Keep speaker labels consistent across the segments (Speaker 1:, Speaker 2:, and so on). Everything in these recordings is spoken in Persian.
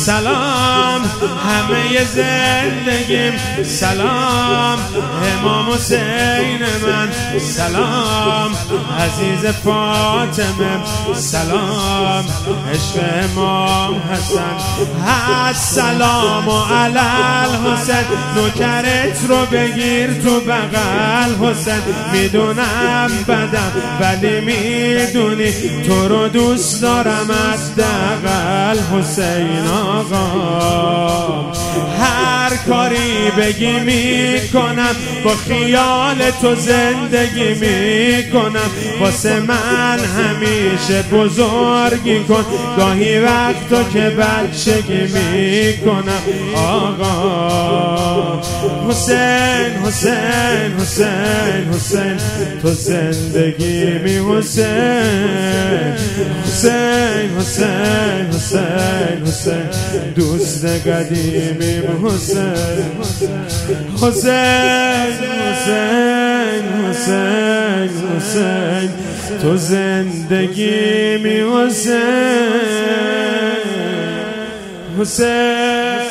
Speaker 1: سلام همه زندگیم، سلام امام حسین من، سلام عزیز فاطمه، سلام عشق امام حسن. السلام علی الحسین، نوکرت رو بگیر تو بغل حسین. میدونم بدم ولی میدونی تو رو دوست دارم حداقل حسین آقا. هر کاری بگی میکنم، با خیال تو زندگی میکنم. واسه من همیشه بزرگی کن، گاهی وقتا که بچگی میکنم آقا. حسین حسین حسین حسین تو زندگی می حسین. حسین حسین حسین حسین دوست قدیمیم حسین. حسین حسین حسین حسین تو زندگی می حسین. حسین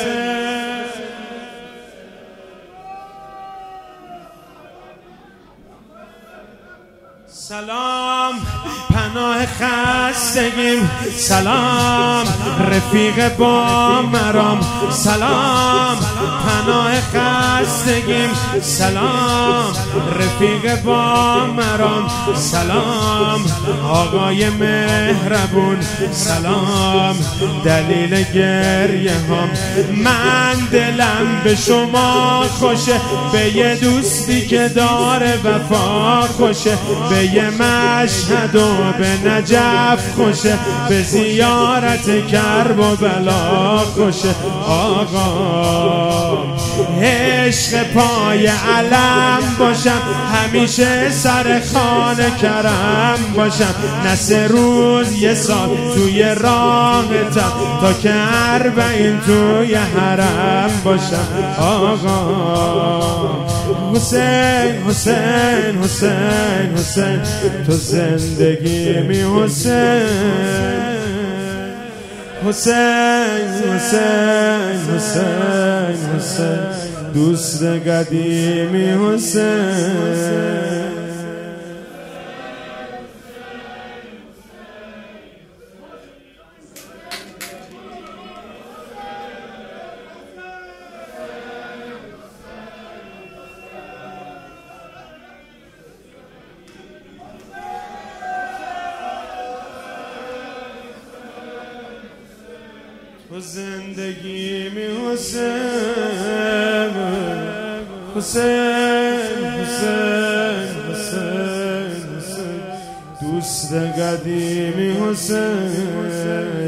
Speaker 1: سلام پناه خستگیم، سلام رفیق با مرام، سلام پناه خستگیم، سلام رفیق با مرام، سلام آقای مهربون، سلام دلیل گریه هام. من دلم به شما خوشه، به یه دوستی که داره وفا خوشه، به یه مشهد و به نجف خوشه، به زیارت کرب و بلا خوشه آقا. عشق پای علم باشم، همیشه سر خانه کرم باشم، نه 3 روز 1 سال توی راهتم، تا که 40 توی حرم باشم آقا. حسین حسین حسین حسین تو زندگی می حسین. حسین حسین حسین حسین دوست قدیمی حسین. تو زندگی می حسین. حسین حسین حسین حسین دوست قدیمی حسین.